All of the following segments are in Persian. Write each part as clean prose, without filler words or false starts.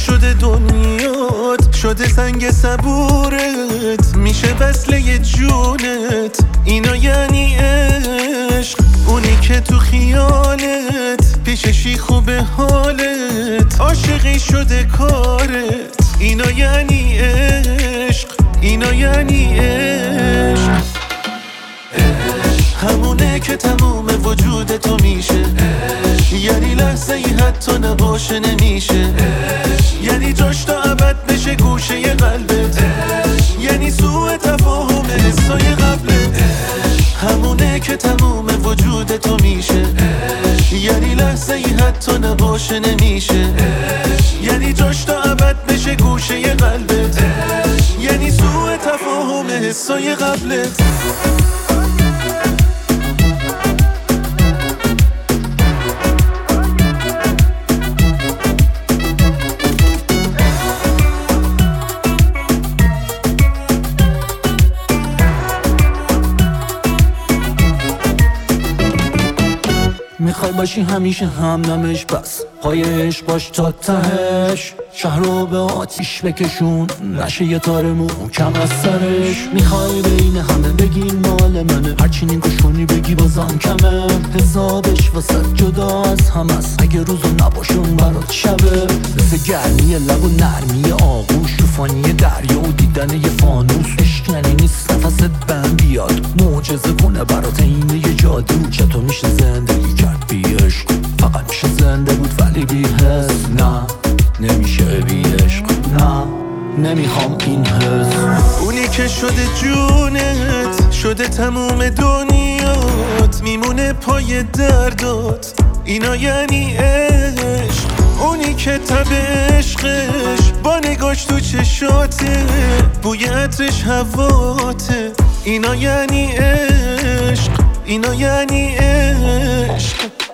شده دنیات، شده سنگ صبورت، میشه وصله جونت. اینا یعنی عشق، اونی که تو خیالت پیششی خوبه حالت، عاشقی شده کارت. اینا یعنی عشق، اینا یعنی عشق. همونه که تموم وجود تو میشه، یعنی لحظه ای حتی نباشه نمیشه، یعنی جاش تا ابد بشه گوشه قلبت، یعنی سوء تفاهم حسای قبلت. همونه که تموم وجود تو میشه، یعنی لحظه ای حتی نباشه نمیشه، یعنی جاش تا ابد بشه گوشه قلبت، یعنی سوء تفاهم حسای قبلت. میخوای باشی همیشه همدمش، بس پای عشق باش تا تهش. شهر رو به آتیش بکشون، نشه یه تار محکم از سرش. میخوای بین همه بگی مال منه، هرچی نگوش کنی بگی بازم کمه. حسابش واسه جدا از هم است، اگه روزو نباشون برات شبه. مثل گرمی لب و نرمی آغوش، طوفانی دریا و دیدن یه فانوس. عشق یعنی نیست نفست بهم بیاد، معجزه کنه برات اینه یه جادو. چطور میشه زندگی کرد بی عشق؟ فقط میشه زنده بود ولی بی حس. نه نمیشه بی عشق، نه نمیخوام این حس. اونی که شده جونت، شده تموم دنیات، میمونه پای دردات. اینا یعنی عشق، اونی که تب عشقش با نگاش تو چشاته، بوی عطرش هواته. اینا یعنی عشق، اینا یعنی عشق.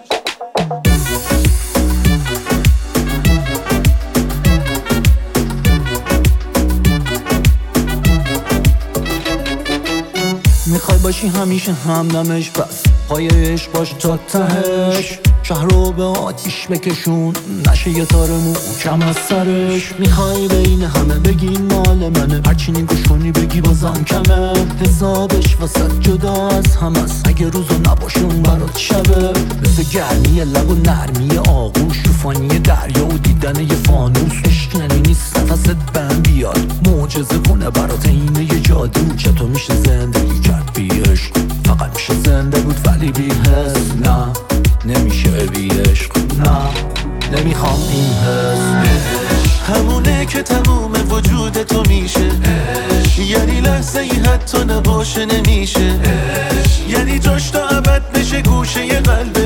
میخوای باشی همیشه همدمش، بس پای عشق باش تا تهش. شهر رو به آتیش بکشون، نشه یه تار محکم از سرش. میخوای بین همه بگی مال منه، هرچی نگوش کنی بگی بازم کمه. حسابش واسه جدا از هم است، اگه روزو نباشون برات شبه. مثل گرمی لب و نرمی آغوش، طوفانی دریا و دیدن یه فانوس. عشق یعنی نیست نفست بهم بیاد، معجزه کنه برات اینه یه جادو. چطور میشه زندگی کرد بی عشق؟ فقط میشه زنده بود ولی بی حس. نه نمیشه بی عشق، نه نمیخوام این حس. همونه که تموم وجود تو میشه، یعنی لحظه ای حتی نباشه نمیشه، یعنی جاش تا ابد بشه گوشه قلبت،